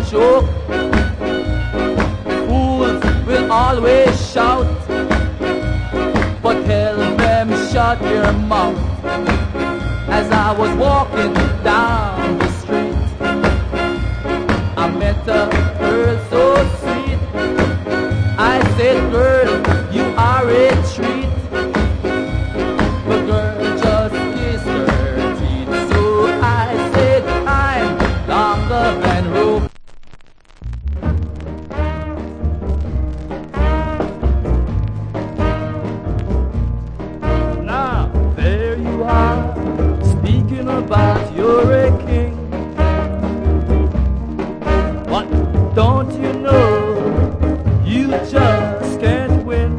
joke. Fools will always shout, but tell them shut your mouth. As I was walking down the street, I met a girl so sweet. I said, girl, you are a treat. The girl just kissed her teeth. So I said, I'm longer than rope. Now, there you are, speaking about you're a king. But don't you know you just can't win?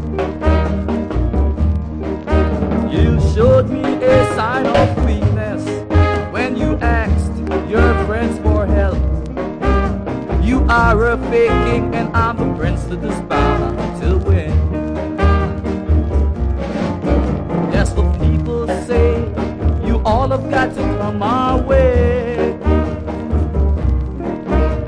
You showed me a sign of weakness when you asked your friends for help. You are a fake king and I'm the prince that is bound to win. That's what people say. You all have got to come our way.